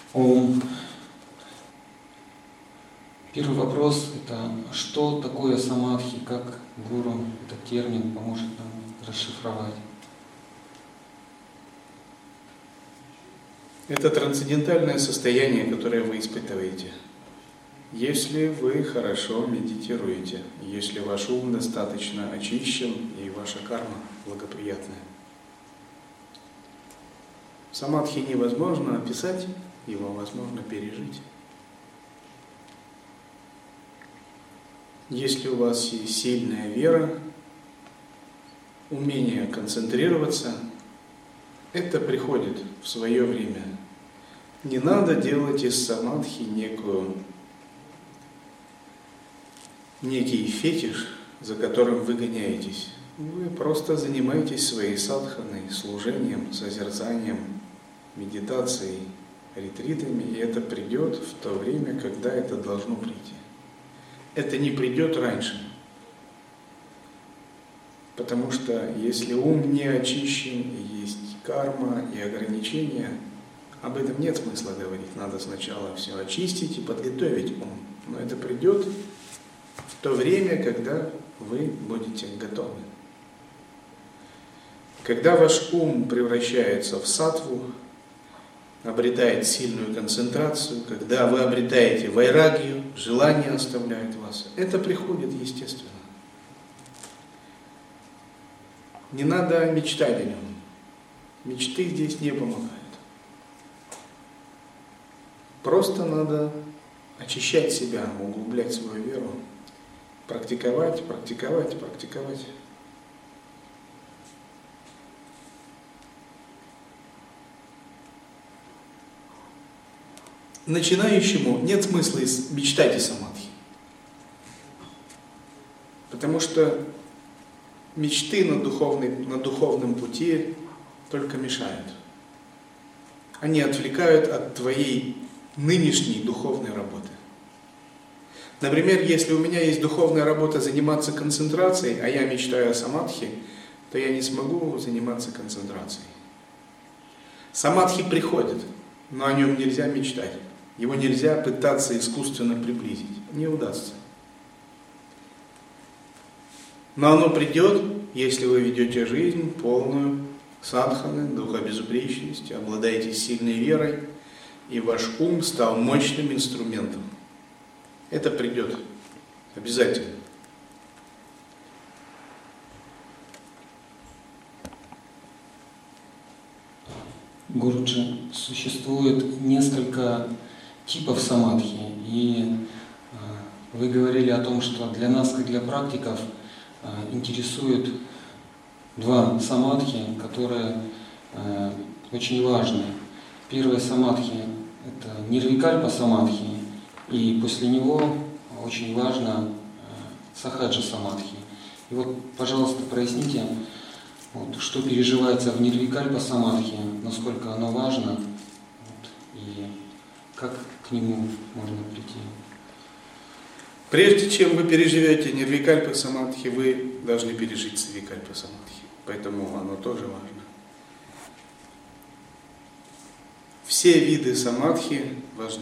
Первый вопрос – это что такое самадхи, как гуру этот термин поможет нам расшифровать? Это трансцендентальное состояние, которое вы испытываете. Если вы хорошо медитируете, если ваш ум достаточно очищен и ваша карма благоприятная. Самадхи невозможно описать, его возможно пережить. Если у вас есть сильная вера, умение концентрироваться, это приходит в свое время. Не надо делать из самадхи некий фетиш, за которым вы гоняетесь. Вы просто занимаетесь своей садханой, служением, созерцанием, медитацией, ретритами, и это придет в то время, когда это должно прийти. Это не придет раньше. Потому что если ум не очищен, и есть карма и ограничения, об этом нет смысла говорить. Надо сначала все очистить и подготовить ум. Но это придет в то время, когда вы будете готовы. Когда ваш ум превращается в саттву, обретает сильную концентрацию, когда вы обретаете вайрагию, желание оставляет вас, это приходит естественно. Не надо мечтать о нем. Мечты здесь не помогают. Просто надо очищать себя, углублять свою веру, практиковать. Начинающему нет смысла мечтать о самадхи. Потому что мечты на духовном пути только мешают. Они отвлекают от твоей нынешней духовной работы. Например, если у меня есть духовная работа заниматься концентрацией, а я мечтаю о самадхи, то я не смогу заниматься концентрацией. Самадхи приходит, но о нем нельзя мечтать. Его нельзя пытаться искусственно приблизить. Не удастся. Но оно придет, если вы ведете жизнь полную садханы, духа безупречности, обладаете сильной верой, и ваш ум стал мощным инструментом. Это придет обязательно. Гуруджи, существует несколько типов самадхи, и вы говорили о том, что для нас, как для практиков, интересуют два самадхи, которые очень важны. Первое самадхи – это нирвикальпа самадхи, и после него очень важно сахаджа самадхи. И вот, пожалуйста, проясните, что переживается в нирвикальпа самадхи, насколько оно важно, и как к нему можно прийти. Прежде чем вы переживете нирвикальпа самадхи, вы должны пережить савикальпа самадхи. Поэтому оно тоже важно. Все виды самадхи важны.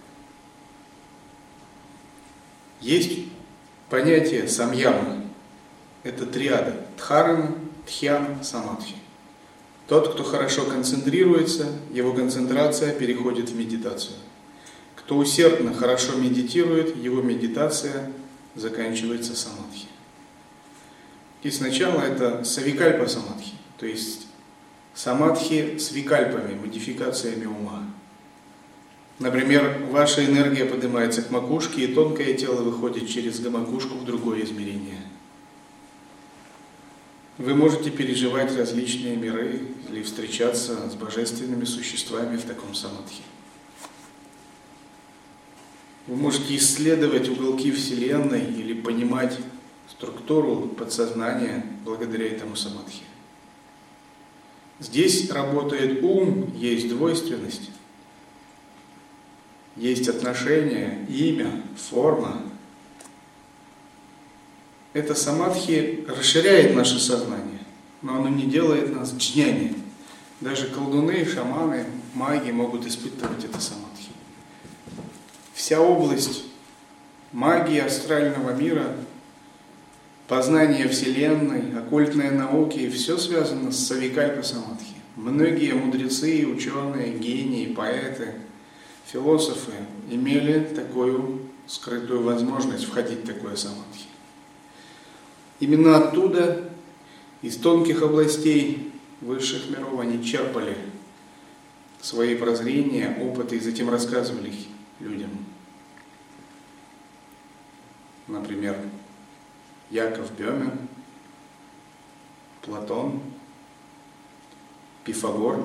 Есть понятие самьяма. Это триада. Дхарана, дхьяна, самадхи. Тот, кто хорошо концентрируется, его концентрация переходит в медитацию. Кто усердно, хорошо медитирует, его медитация заканчивается самадхи. И сначала это савикальпа самадхи, то есть самадхи с викальпами, модификациями ума. Например, ваша энергия поднимается к макушке, и тонкое тело выходит через макушку в другое измерение. Вы можете переживать различные миры или встречаться с божественными существами в таком самадхи. Вы можете исследовать уголки Вселенной или понимать структуру подсознания благодаря этому самадхи. Здесь работает ум, есть двойственность, есть отношение, имя, форма. Это самадхи расширяет наше сознание, но оно не делает нас джняни. Даже колдуны, шаманы, маги могут испытывать это самадхи. Вся область магии астрального мира, познание Вселенной, оккультные науки, все связано с савикальпа самадхи. Многие мудрецы, ученые, гении, поэты, философы имели такую скрытую возможность входить в такое самадхи. Именно оттуда, из тонких областей высших миров, они черпали свои прозрения, опыты и затем рассказывали их людям. Например, Яков Бёме, Платон, Пифагор,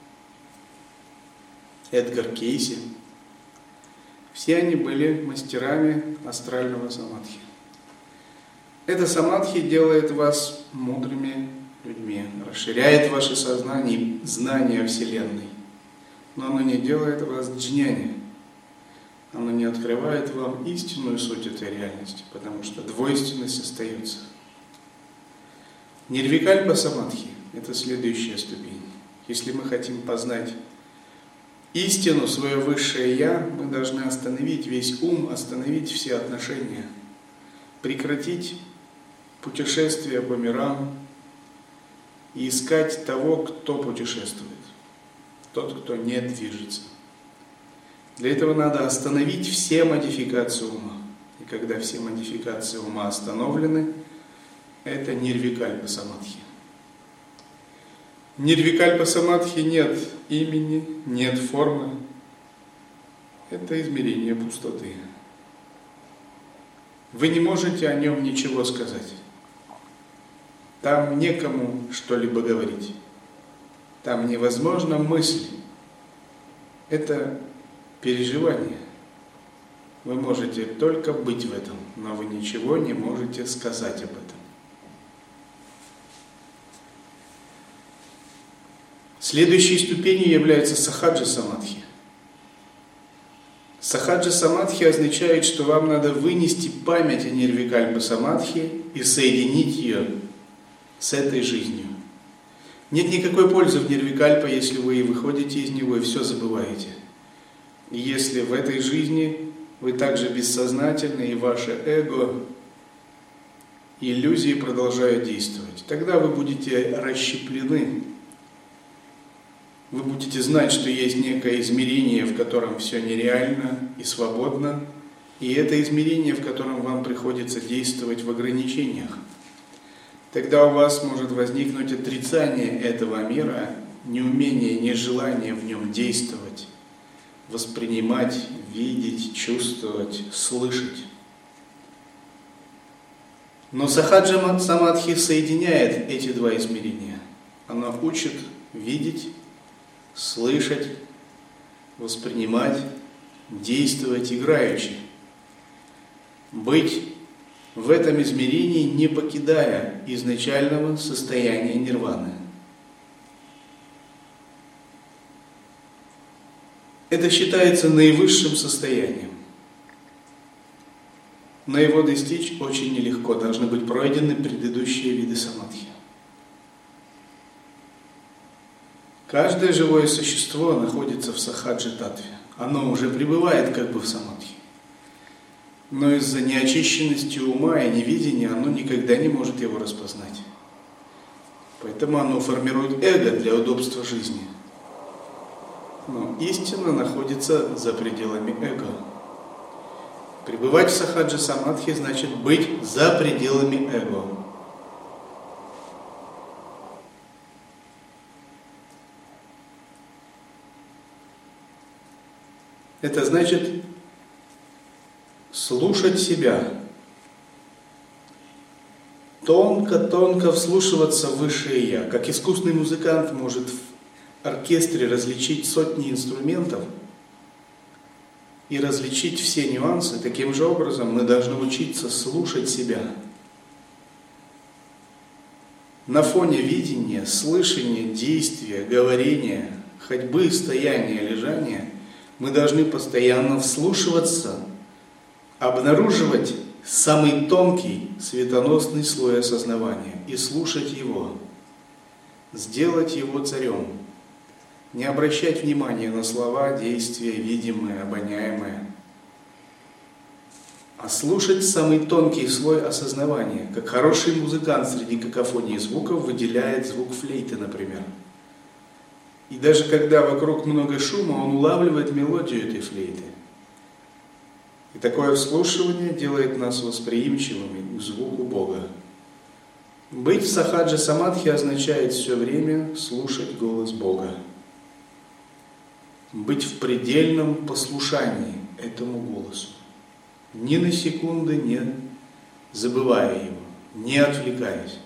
Эдгар Кейси. Все они были мастерами астрального самадхи. Это самадхи делает вас мудрыми людьми, расширяет ваше сознание и знание о Вселенной. Но оно не делает вас джняни. Оно не открывает вам истинную суть этой реальности, потому что двойственность остается. Нирвикальпа самадхи – это следующая ступень. Если мы хотим познать истину, свое высшее «Я», мы должны остановить весь ум, остановить все отношения, прекратить путешествие по мирам и искать того, кто путешествует, тот, кто не движется. Для этого надо остановить все модификации ума. И когда все модификации ума остановлены, это нирвикальпа самадхи. В нирвикальпа самадхи нет имени, нет формы. Это измерение пустоты. Вы не можете о нем ничего сказать. Там некому что-либо говорить. Там невозможна мысль. Это переживание. Вы можете только быть в этом, но вы ничего не можете сказать об этом. Следующей ступенью является сахаджа самадхи. Сахаджа самадхи означает, что вам надо вынести память о нирвикальпа самадхи и соединить ее с этой жизнью. Нет никакой пользы в нирвикальпа, если вы выходите из него и все забываете. И если в этой жизни вы также бессознательны, и ваше эго, иллюзии продолжают действовать, тогда вы будете расщеплены. Вы будете знать, что есть некое измерение, в котором все нереально и свободно, и это измерение, в котором вам приходится действовать в ограничениях. Тогда у вас может возникнуть отрицание этого мира, неумение, нежелание в нем действовать, воспринимать, видеть, чувствовать, слышать. Но сахаджа самадхи соединяет эти два измерения. Она учит видеть, слышать, воспринимать, действовать играючи. Быть в этом измерении, не покидая изначального состояния нирваны. Это считается наивысшим состоянием. Но его достичь очень нелегко. Должны быть пройдены предыдущие виды самадхи. Каждое живое существо находится в сахаджа-татве. Оно уже пребывает как бы в самадхи. Но из-за неочищенности ума и невидения оно никогда не может его распознать. Поэтому оно формирует эго для удобства жизни. Но истина находится за пределами эго. Пребывать в сахаджа самадхи значит быть за пределами эго. Это значит слушать себя, тонко-тонко вслушиваться в высшее Я. Как искусный музыкант может в оркестре различить сотни инструментов и различить все нюансы, таким же образом мы должны учиться слушать себя. На фоне видения, слышания, действия, говорения, ходьбы, стояния, лежания мы должны постоянно вслушиваться, обнаруживать самый тонкий светоносный слой осознавания и слушать его, сделать его царем, Не обращать внимания на слова, действия, видимое, обоняемое, а слушать самый тонкий слой осознавания, как хороший музыкант среди какофонии звуков выделяет звук флейты, например. И даже когда вокруг много шума, он улавливает мелодию этой флейты. И такое вслушивание делает нас восприимчивыми к звуку Бога. Быть в сахаджа самадхи означает все время слушать голос Бога. Быть в предельном послушании этому голосу. Ни на секунду не забывая его, не отвлекаясь.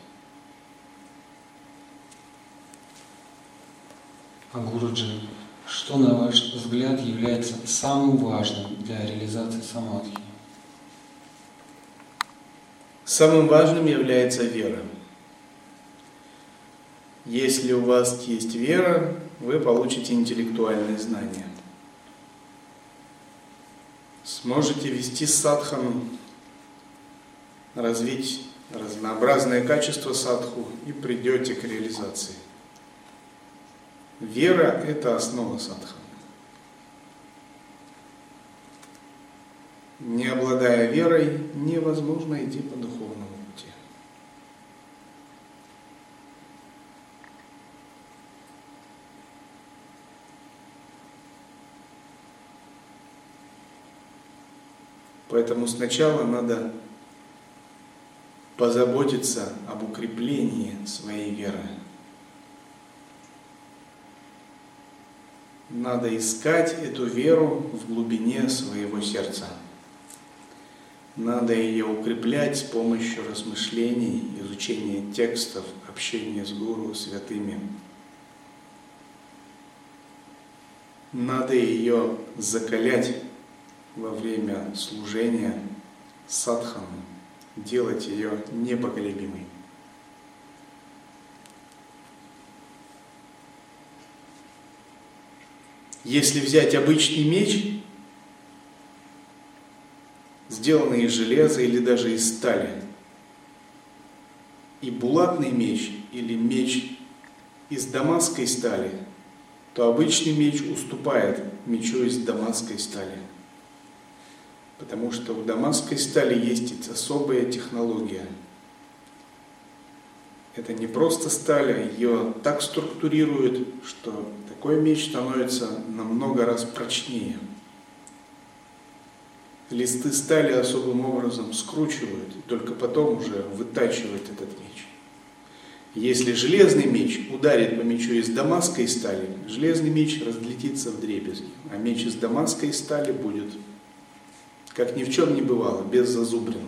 А Гуруджи, что, на ваш взгляд, является самым важным для реализации самадхи? Самым важным является вера. Если у вас есть вера, вы получите интеллектуальные знания. Сможете вести садхану, развить разнообразные качества садху и придете к реализации. Вера – это основа садханы. Не обладая верой, невозможно идти по духовному пути. Поэтому сначала надо позаботиться об укреплении своей веры. Надо искать эту веру в глубине своего сердца. Надо ее укреплять с помощью размышлений, изучения текстов, общения с гуру, святыми. Надо ее закалять во время служения садханы, делать ее непоколебимой. Если взять обычный меч, сделанный из железа или даже из стали, и булатный меч или меч из дамасской стали, то обычный меч уступает мечу из дамасской стали. Потому что у дамасской стали есть особая технология. Это не просто сталь, а ее так структурируют, что такой меч становится намного раз прочнее. Листы стали особым образом скручивают, и только потом уже вытачивают этот меч. Если железный меч ударит по мечу из дамасской стали, железный меч разлетится вдребезги, а меч из дамасской стали будет, как ни в чем не бывало, без зазубрин.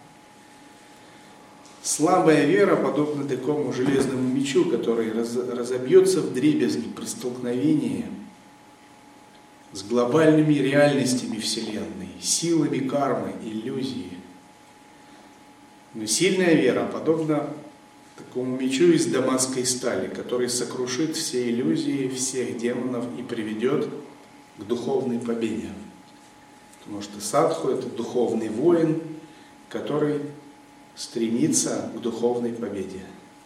Слабая вера подобна такому железному мечу, который разобьется вдребезги при столкновении с глобальными реальностями Вселенной, силами кармы, иллюзии. Но сильная вера подобна такому мечу из дамасской стали, который сокрушит все иллюзии, всех демонов и приведет к духовной победе. Потому что садху – это духовный воин, который стремится к духовной победе.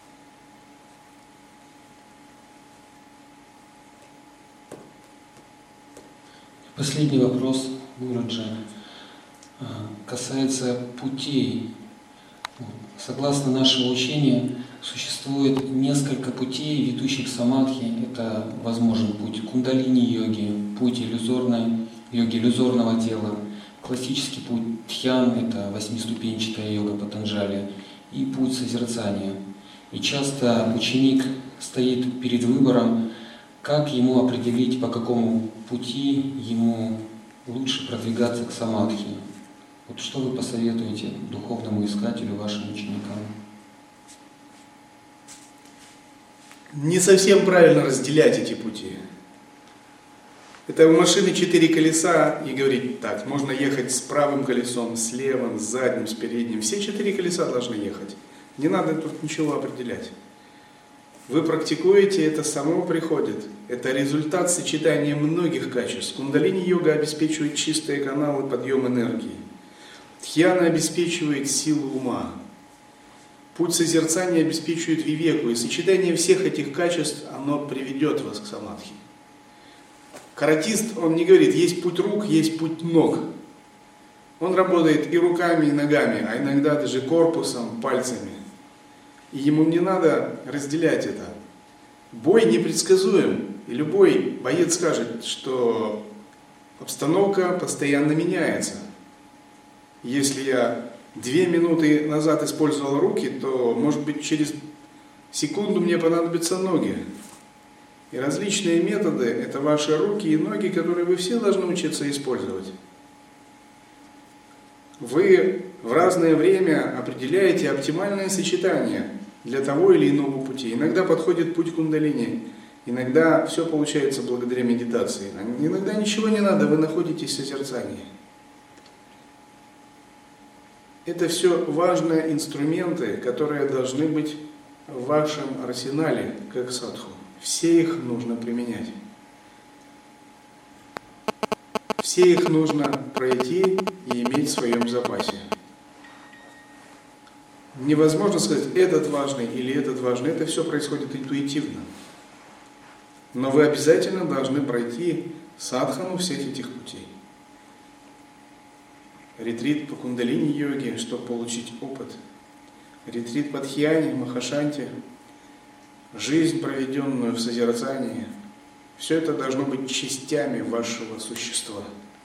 Последний вопрос, Гуруджи, касается путей. Согласно нашего учения, существует несколько путей, ведущих к самадхи. Это возможен путь кундалини-йоги, путь иллюзорной йоги иллюзорного тела, классический путь тхьян, это 8-ступенчатая йога Патанджали, и путь созерцания. И часто ученик стоит перед выбором, как ему определить, по какому пути ему лучше продвигаться к самадхи. Вот что вы посоветуете духовному искателю, вашим ученикам? Не совсем правильно разделять эти пути. Это у машины 4 колеса и говорить, так, можно ехать с правым колесом, с левым, с задним, с передним. Все 4 колеса должны ехать. Не надо тут ничего определять. Вы практикуете, это само приходит. Это результат сочетания многих качеств. Кундалини-йога обеспечивает чистые каналы, подъем энергии. Дхьяна обеспечивает силу ума. Путь созерцания обеспечивает вивеку. И сочетание всех этих качеств, оно приведет вас к самадхи. Каратист, он не говорит, есть путь рук, есть путь ног. Он работает и руками, и ногами, а иногда даже корпусом, пальцами. И ему не надо разделять это. Бой непредсказуем. И любой боец скажет, что обстановка постоянно меняется. Если я 2 минуты назад использовал руки, то, может быть, через секунду мне понадобятся ноги. И различные методы – это ваши руки и ноги, которые вы все должны учиться использовать. Вы в разное время определяете оптимальное сочетание для того или иного пути. Иногда подходит путь кундалини, иногда все получается благодаря медитации, иногда ничего не надо, вы находитесь в созерцании. Это все важные инструменты, которые должны быть в вашем арсенале, как садху. Все их нужно применять. Все их нужно пройти и иметь в своем запасе. Невозможно сказать, этот важный или этот важный. Это все происходит интуитивно. Но вы обязательно должны пройти садхану всех этих путей. Ретрит по кундалини-йоге, чтобы получить опыт. Ретрит по дхьяне, махашанте. Жизнь, проведенную в созерцании. Все это должно быть частями вашего существа.